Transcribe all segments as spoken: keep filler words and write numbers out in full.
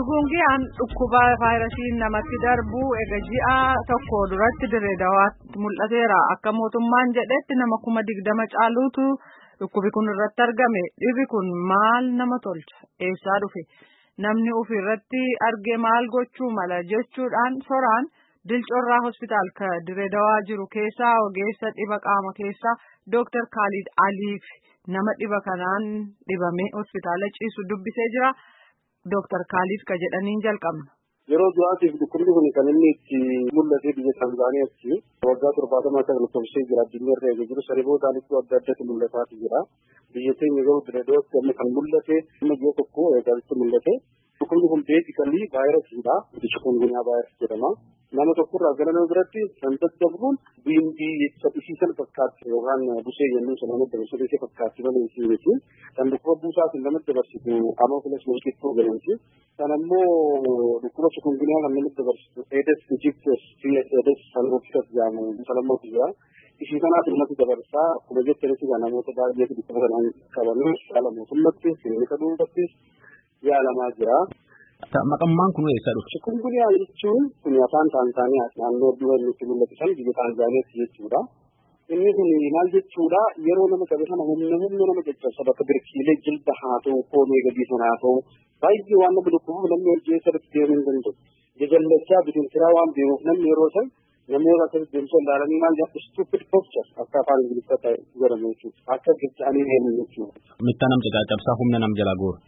Chikungunyaan dhukkuba vaayirasii namatti darbu egaa ji'a tokko duratti dirree dawaatti mul'ateera. Akka mootummaan jedhetti nama kuma digdama caaluutu dhukkubi kun irratti argame. Dhibbi kun maal nama tolcha? Eessaa dhufe? Namni ofirratti arge maal gochuu mala jechuudhaan soraan Dilcorraa hospitaal ka dirree dawaa jiru keessaa ogeessa dhiba qaama keessaa Dooktar Khalid Aliif nama dhiba kanaan dhibame hospitaala ciisu dubbisee jira. Dooktar Khalid ka jedhaniin jalqabna. Yeroo du'aatiif dhukkubni kun kan inni itti mul'ate biyya Tanzaaniyaatti waggaa torbaatamaa ta'e lakkoofsee jira. Addunyaa irra eegee jiru sarboota iddoo adda addaatti mul'ataa jira. Biyya keenya garuu dirree dawaatti kan mul'ate amma ji'a tokko eegalitti mul'ate. Dhukkubni kun beekamtii vaayirasiidha. Chikungunyaa vaayirasii jedhama. Nama tokkorraa gara nama biratti kan daddarbuun biimbii saphisiisan fakkaatti yookaan busee yemmuu sana nama dabarsitee fakkaatti malee hin miti. Kan dhukkuba buusaatiin nama dabarsitu amma filas milkiituu jedhamti. Kan ammoo dhukkuba chikungunyaa kan nama dabarsitu Aedes aegypti fi Aedes albopicus jedhamu salammoo jira. Ishii kanaaf namatti dabarsaa akkuma jettanitti namoota baay'eetu dhukkuba kanaan qabamee haala mootummatti kilinika dhuunfattis yaalamaa jira. Maqammaan kun eessa dhufe? Chikungunyaa jechuun kun afaan Taanzaaniyaa naannoo dura nutti mul'atan biyya Taanzaaniyaatti jechuudha. Inni kun maal jechuudha yeroo nama qabe sana humna humna nama jechuudha bakka birkiilee jilba haa ta'u koomee gadii sana haa ta'u baay'ee waan nama dhukkubu namni hojii sirriitti deemuu hin danda'u. Jajallachaa bitintiraa waan deemuuf namni yeroo san namoota akkasii deemsoo ilaalanii maal jedhu stupid posture akka afaan Ingiliffaa jedhamu jechuudha. Akka giccaanii deemu jechuudha. Mitta nam caccabsaa humna nam jalaa goora.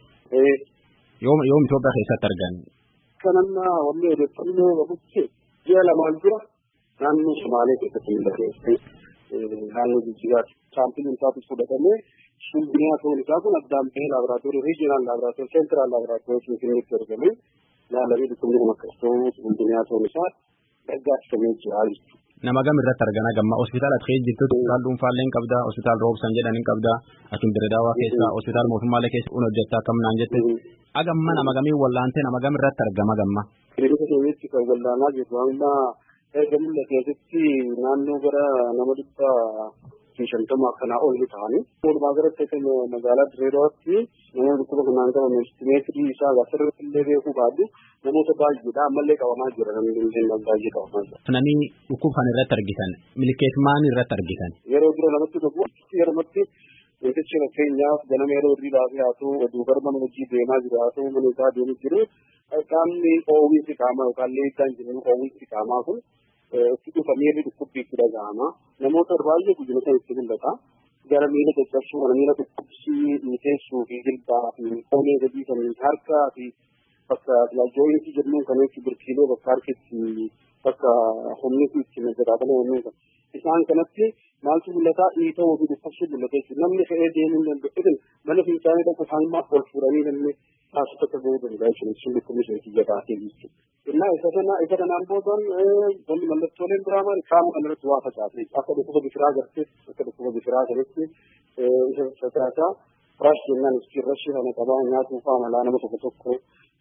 Yoom yoom Itoophiyaa keessatti argan? Kanamma wanni odeeffannoo qabutti ji'a lamaan dura naannoo Somaalee keessatti mul'ate. Naannoo Jijjigaatti saampiliin isaatti fudhatamee chikungunyaa ta'uun isaa kun addaan bahee laaboraatoorii riijinaal laaboraatoorii seentiraal laaboraatoorii Finfinneetti argamee yaalamee dhukkubni kun akkas ta'uu chikungunyaa ta'uun isaa gargaarfamee jira jechuudha. Nama gam irratti argana gamma hospitaala keessa jirtu hospitaal dhuunfaallee hin qabda hospitaal roobsan jedhan hin qabda asin dirree dawaa keessa hospitaal mootummaalee keessa un hojjetta akkam naan jette agamma nama gamii wallaantee nama gam irratti argama gamma. Kilinika keenyatti kan wallaanaa jirtu amma erga mul'ateetti naannoo gara nama dhibba shantama akkanaa ol ni ta'ani. Walumaa galatti magaalaa dirree dawaatti nama dhukkuba kanaan qabaman istimeetirii isaa asirratti illee beekuu baadhu namoota baay'eedha ammallee qabamaa jira namni illee baay'ee qabamaa jira. Tunanii dhukkuba kana irratti argitan milkeet maal irratti argitan? Yeroo dura namatti dhufu yerootti wantichi fakkeenyaaf ganama yeroo hirriibaa haa ta'u oduu gara mana hojii deemaa jiru haa ta'u mana isaa deemu jiru qaamni oowwiinsi qaamaa yookaan leekaan jiru oowwiinsi qaamaa kun itti dhufamee dhukkubbii itti dhaga'ama. Namoota baay'ee guddina itti mul'ata. Gara miila caccabsuu kana miila dhukkubsii dhiiteessuu fi jilbaa fi koomee gadii kan harkaa fi bakka jooyintii jennuun kan itti birkiilee bakka harkitti bakka humni itti najjataatanii yemmuu ta'u. Isaan kanatti maaltu mul'ata dhiitoo fi dhukkubsuu mul'ata jechuudha. Namni fe'ee deemuu hin danda'u. Mana fincaanii tokko faalmaa ol fuudhanii namni taasisu akka gahuu danda'a jechuudha. Sun dhukkubni sun itti jabaatee jechuudha. Innaa isa kana isa kanaan boodan wanni mallattooleen biraa maali qaama kanarratti waa facaase akka dhukkuba bifiraa gartee akka dhukkuba bifiraa kanatti isa facaasa firash jennaan iski rashii kana qabaa nyaatuu fa'a malaa nama tokko tokko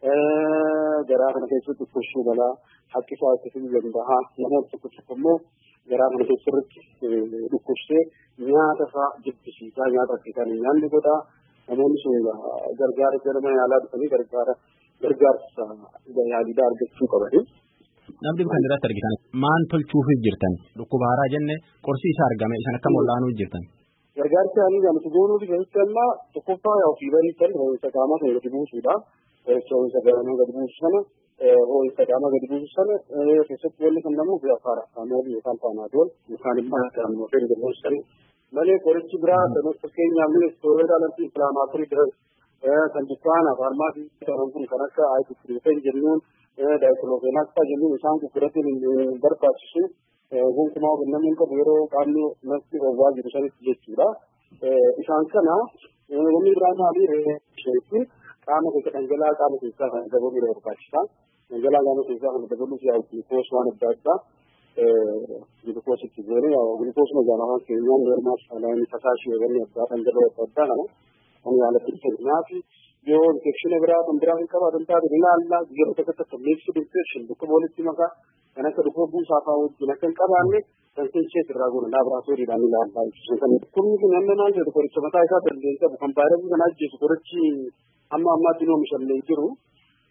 garaa kana keessatti dhukkubsuu malaa haqqisaa akkasii danda'a namoota tokko tokko immoo garaa kana keessatti dhukkubsee nyaata fa'a jibbisiisaa nyaata akkasii nyaanni godhaa namoonni sun gargaara gara yaalaa dhufanii gargaara. Gargaarsa yaaliidhaa argachuu qabani. Namni kan irratti argitan maal tolchuuf jirtan dhukkuba haaraa jenne qorsi isaa argame isan akka mollaanuu jirtan. Gargaarsa yaanii gamtu goonuu fi keessatti amma tokkoffaa yaa ofii bariisan ho'iinsa qaamaa kan gadi buusuudha. Ho'iinsa qaamaa gadi buusu sana ho'iinsa qaamaa gadi buusu sana keessatti wanni kan namu fi afaan afaamoolii yookaan faamaadool yookaan immoo akkaamoo fi gadi buusan malee qorichi biraa kan fakkeenyaaf istooroodaa lanti inflaamaatorii biraa kan dukkaana faarmaasii ta'an kun kan akka aayitiifiriifen jennuun daayiklofeenaaktaa jennuun isaan gurguratiin hin barbaachisu gonkumaa namni qabu yeroo qaamni natti oowwaa jiru sanitti jechuudha. Isaan kana wanni biraa maalii reesheetti qaama keessa dhangala'aa qaama keessaa kan dabaluu barbaachisa. Dhangala'aa qaama keessaa kan dabaluuf yaa gulukoos waan adda addaa gulukoositti goone gulukoos magaalaa keenyaan normaal alaayini fasaashii wanni addaa kan dabalu adda addaa kana kan yaalatti kennaati yoo infekshinii biraa kan biraa hin qabaatan taate ilaalla yeroo tokkotti miixii infekshin dhukkuba walitti makaa kan akka dhukkuba buusaa fa'aa wajjin akka hin qabaanne kan kincheet irraa goona laaboraatooriidhaan ilaallaa jechuudha. Dhukkubni kun amma maal jedhu qoricha mataa isaa dandeenye qabu kan vaayirasii kana ajjeesu qorichi amma ammaatti oomishamee jiru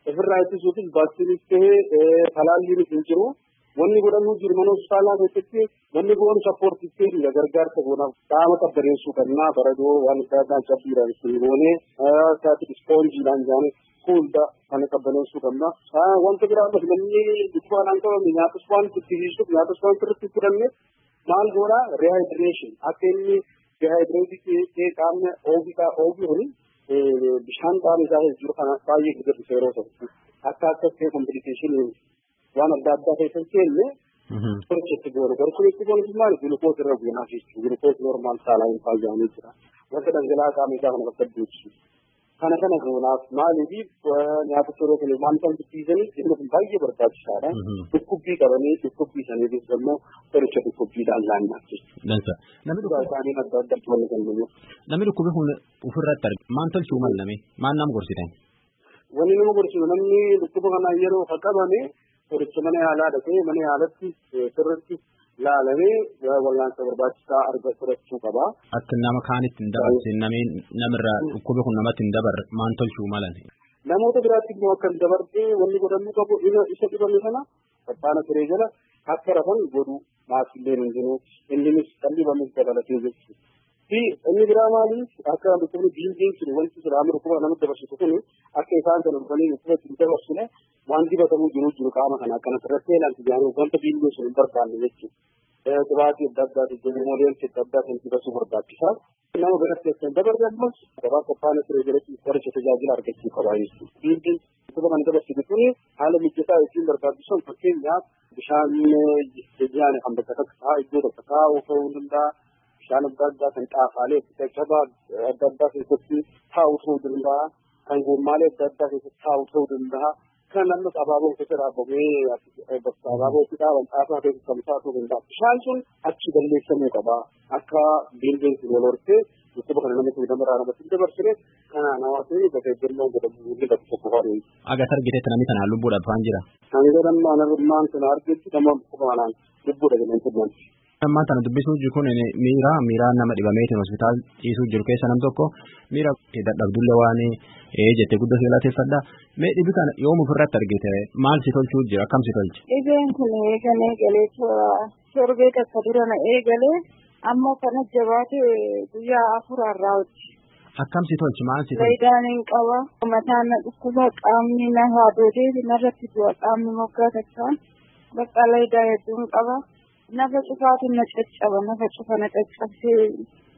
ofirraa ittisuufis vaaksinii ta'ee talaalliin hin jiru. Wanni godhamu jiru mana hospitaalaa keessatti wanni goonu sappoortiitti dhiiga gargaarsa goonaaf qaama qabbaneessuu qabnaa baradoo waan adda addaan cabbiidhaan ittiin goonee isaatti ispoonjiidhaan jaanii fuulda kana qabbaneessuu qabna. Wanta biraa ammas namni dhukkubaadhaan qabame nyaatas waan ittisiisuuf nyaatas waan sirriitti fudhanne maal goona rehaydireeshin akka inni rehaydireetii ta'ee qaamni oomishaa oomishuni bishaan qaama isaa keessa jiru kana baay'ee guddatisa yeroo ta'u akka akka ta'e kompiilikeeshinii waan adda addaa keessatti kenne qorichatti goonu qorichatti goonu maal gulukoos irra buunaa jechuudha gulukoos normaal saalaa hin faayyaanii jira wanta dhangala'aa qaama isaa kana bakka buusu kana kana goonaaf maaliif nyaata yeroo kana waan kan bittiisanii inni kun baay'ee barbaachisaadha dhukkubbii qabanii dhukkubbii saniifis immoo qoricha dhukkubbiidhaan laannaa jechuudha. Namni dhukkubbii adda addaatti wal galuuf. Namni dhukkubbii kun ofirratti arga maal tolchuu malame maal nama gorsitan? Wanni nama gorsitu namni dhukkuba kana yeroo qabame qoricha mana yaalaa dhaqee mana yaalatti sirriitti laalamee wal'aansa barbaachisaa argachuu qaba. Akka nama kaanitti hin dabarse namirraa dhukkubi kun namatti hin dabarre maal tolchuu malan? Namoota biraatti immoo akka hin dabarre wanni godhamuu qabu isa dhibame sana qophaa'ina turee jala akka rafan godhu maasilleen hin jiru innis kan dhibames dabalatee jechuudha. Fi inni biraa maaliif akka dhukkubni diindiin jiru wanti jiraama dhukkuba namatti dabarsitu kun akka isaan kana dhufanii dhukkuba ittiin dabarsine waan dibatamuu jiru jiru qaama kana akkana irratti ilaalchi jaanii wanta diindiin sun hin barbaanne jechuudha. Dhibaatii adda addaati jedhamuudhaan adda addaatiin dibasuu barbaachisaa. Nama biratti akka hin dabarre ammas gabaa qophaa'ina turee jalatti qoricha tajaajila argachuu qabaa jechuudha. Diindiin dhukkuba kan dabarsitu kun haala mijataa ittiin barbaachisan fakkeenyaaf bishaan jajjaan kan bakka takka iddoo tokko taa'uu ta'uu danda'a. Bishaan adda addaa kan xaafaalee caccabaa adda addaa keessatti taa'uu ta'uu danda'a. Kan goommaalee adda addaa keessatti taa'uu ta'uu danda'a. Kan namni abaaboo keessa dhaabamee bakka abaaboo itti dhaaban xaafaa keessa kan taa'uu danda'a. Bishaan sun achi balleessamuu qaba. Akka biilleen sun wal hortee dhukkuba kana namatti namarraa namatti dabarsine kanaan hawaasni bakka eeggannoo godhamu inni bakka tokko faana. Agas argiteetti namni kanaan lubbuudhaaf waan jira. Kan jedhamu anarummaan sana argetti nama dhukkuba kanaan lubbuudha jedhamtu. Amma kana dubbisuu jiru kun miira miira nama dhibameetiin hospitaal ciisuu jiru keessa nam tokko miira dadhabdullee waan jettee guddoo si galateeffadha. Mee dhibi kana yoom ofirratti argite maal si tolchuu jira akkam si tolche? Dhibeen kun eegalee galee torbee takka dura na eegalee amma kana jabaate guyyaa afurarraa hojii. Akkam si tolchi maal si tolchi? Faayidaan hin qaba. Mataan na dhukkuba qaamni na haadhootee narratti bu'a qaamni moggaa takkaan bakka faayidaa hedduun qaba. Nafa cufaatiin na caccaba nafa cufa na caccabsee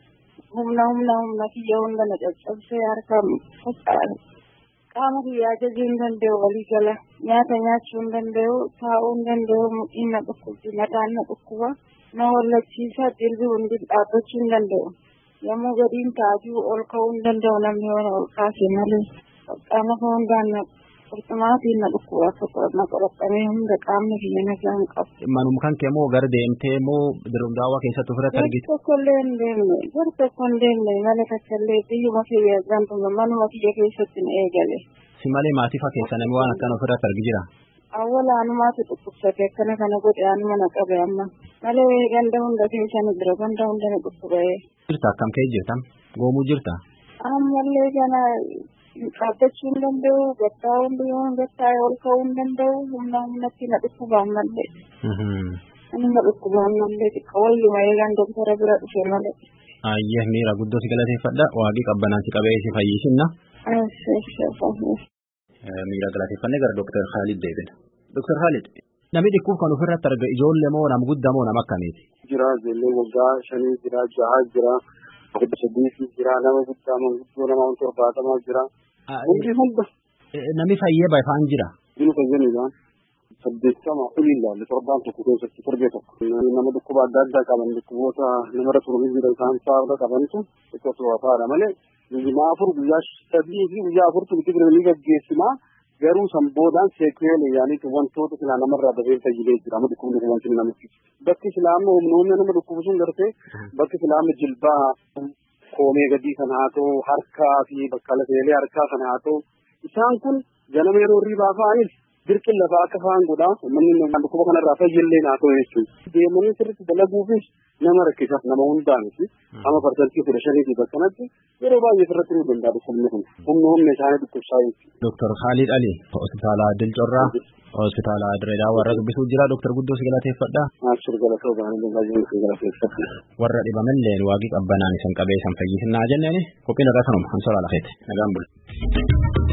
humna humna humna kiyya hunda na caccabsee harka qaama kiyyaa jajuu hin danda'u walii gala nyaata nyaachuu hin danda'u taa'uu hin danda'u mudhiin na dhukkubdi mataan na dhukkuba na wallachiisa dilbii hundi dhaabbachuu hin danda'u yommuu gadiin taa'uu ol ka'uu hin danda'u namni waan ol kaasee malee qaama koo hundaan na qurxumaatiin na dhukkuba akka na qoraxamee hunda qaamni kiyya nagaa hin qabu. Manuma kan kee moo gara deemtee moo dirdaawaa keessatti ofirratti argite? Gar tokkollee hin deemne gar tokko hin deemne mala takkaallee biyyuma kiyya gantuma manuma kiyya keessatti na eegale. Si malee maatiifa keessa namni waan akkana ofirratti argi jira? Awwaala anumaatu dhukkubsate akkana kana godhe anuma na qabe amma malee ganda hunda keessa ni jira ganda hunda ni dhukkubee. Jirta akkam kee jirta? Goomuu jirta? Ammallee kana dhaabbachuu hin danda'u gattaa'uu hin danda'u gattaa'ee ol ka'uu hin danda'u humna humnatti na dhukkubaan malee. Ani na dhukkubaan malee xiqqaa walii wayii kan doktara bira dhufe malee. Ayyee miira guddoo si galateeffadha waaqii qabbanaan si qabee si fayyisinna. Miira galateeffannee gara Dooktar Khalid deebina. Dooktar Khalid namni dhukkuba kan ofirratti arga ijoollee moo nama guddaa moo nama akkamiiti? Jira ijoollee waggaa shanii jira jahaa jira kudha saddeetii jira nama guddaa manguddoo nama torbaatamaa jira. Hundi hunda. Namni fayyee baay'een jira. Inni fayyanii saddeettama olii ilaalle torbaan tokko keessatti torbee tokko. Nama dhukkuba adda addaa qaban dhukkuboota namarra turanii jiran isaan saafara qabantu tokko waafaadha malee guyyaa afur guyyaa sadii fi guyyaa afurtu bitti biranii gaggeessina garuu sanboodaan seekeelee yaanii wantoota silaa namarraa dafee tajaajilee jira amma dhukkubni kun wanti namatti. Bakki silaama humna humna nama dhukkubu sun gartee bakki silaama jilbaa koomee gadii kan haa ta'u harkaa fi bakka lafeelee harkaa kan haa ta'u isaan kun ganama yeroo hirribaa fa'anis dirqin lafaa akka faan godhaa uummanni dhukkuba kanarraa fayyillee naa ta'u jechuudha. Deemanii sirriitti dalaguufis nama rakkisaaf nama hundaa miti. Amma parsantii kudha shaniitii bakka kanatti yeroo baay'ee sirratti nu danda'a dhukkubni kun. Humna humna isaanii dhukkubsaa jechuudha. Doktor Khalid Ali hospitaala Dilcorraa hospitaala Dirreedhaa warra dubbisuu jira. Doktor Guddoo si galateeffadha. Asir galatoo baanee baay'ee si galateeffadha. Warra dhibamellee waaqii qabbanaan isan qabee isan fayyisinaa jenneeni qophiin irraa kanuma hamsa laalafeeti nagaan bula.